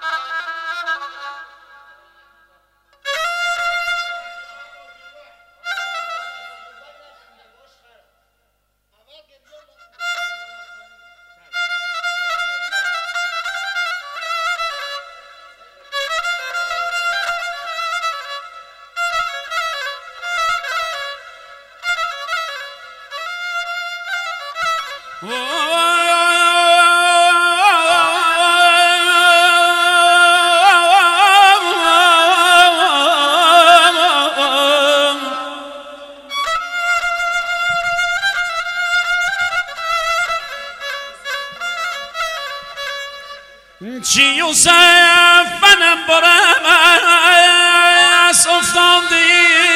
چی یوسف منم برم از افتاندی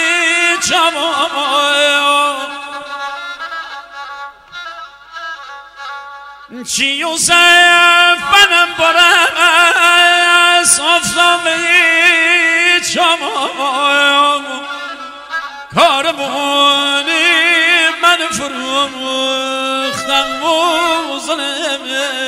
جوان چی یوسف منم برم از افتاندی جوان کارمونی من فروختم و ظلم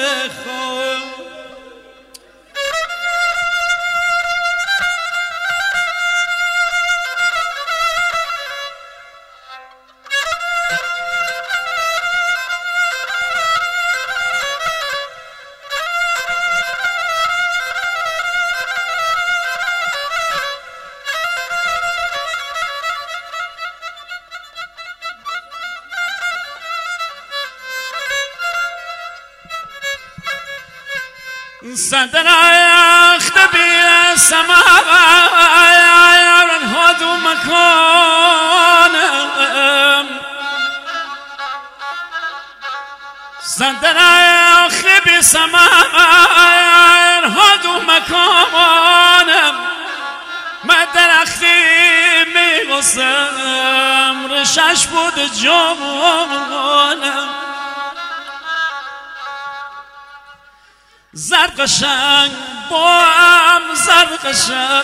صدر اختبی سماوات هدو مکانم صدر اختبی سماوات هدو مکانم من درختی میغسم رشش بود جوانم زرد قشنگ با هم زرد قشنگ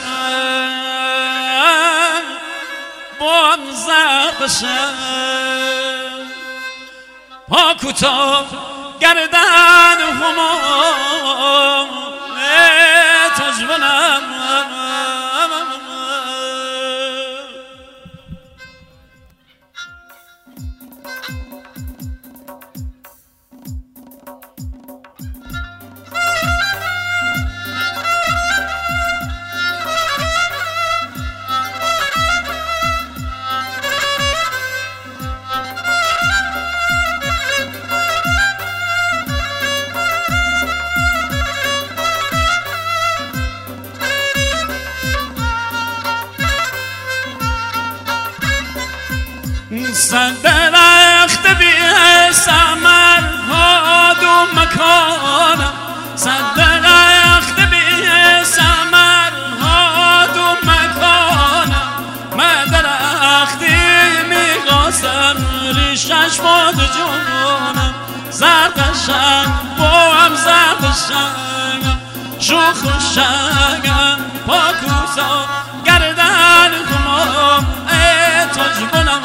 با هم زرد قشنگ پا کوتاه گردن همام تجوانم صدر اختبی سمر هادو مکانم صدر اختبی سمر هادو مکانم من در اختی میغاسم ریشش باد جانم زردشم با هم زردشم شوخ و شنگم پاکوزا گردن خمام تاج بنم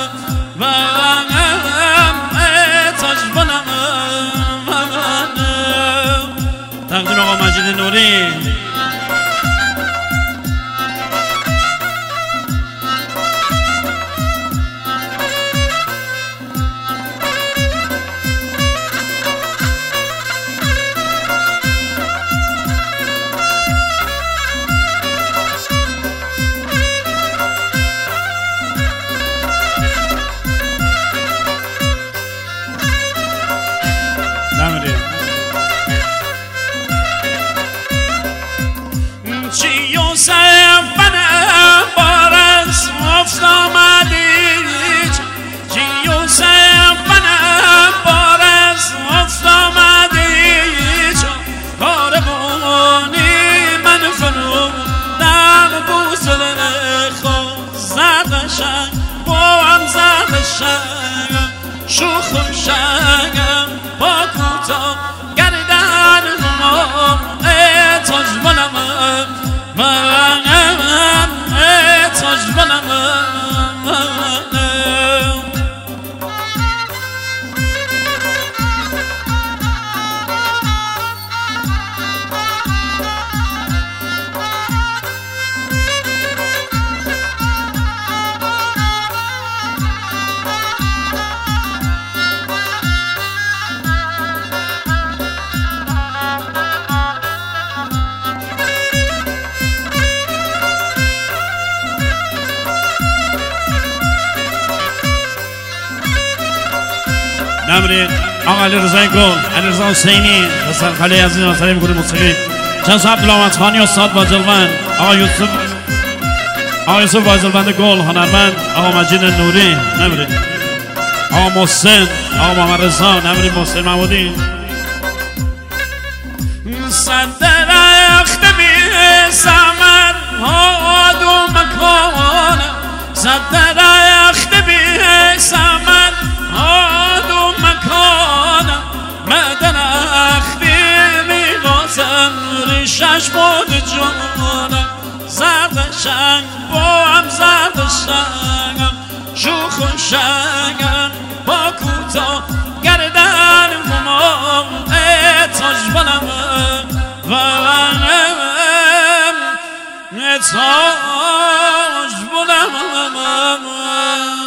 تقدیم آقا مجید نوری شوخ و شنگم با کوتا گردن همام تاج بنم تاج بنم نبرید آقا علی رضای گل، علی رضا حسینی حسن خلی عزیز مسئله میکنه موسیقی جناب عبدالعمد خانی استاد بازلبند، آقا یوسف بازلبند گل هنرمند، آقا مجید نوری نبرید، آقا محسن، آقا محمد رضا نبرید، محسن محمودی صدرخت بی سمر هادو مکان، صدرخت بی سمر هادو مکان، مدرختی میگازم ریشش بود جانم، زردشنگ با هم زردشنگم، شوخ و شنگم با کوتا گردن ممان تاج بلم و تاج بلم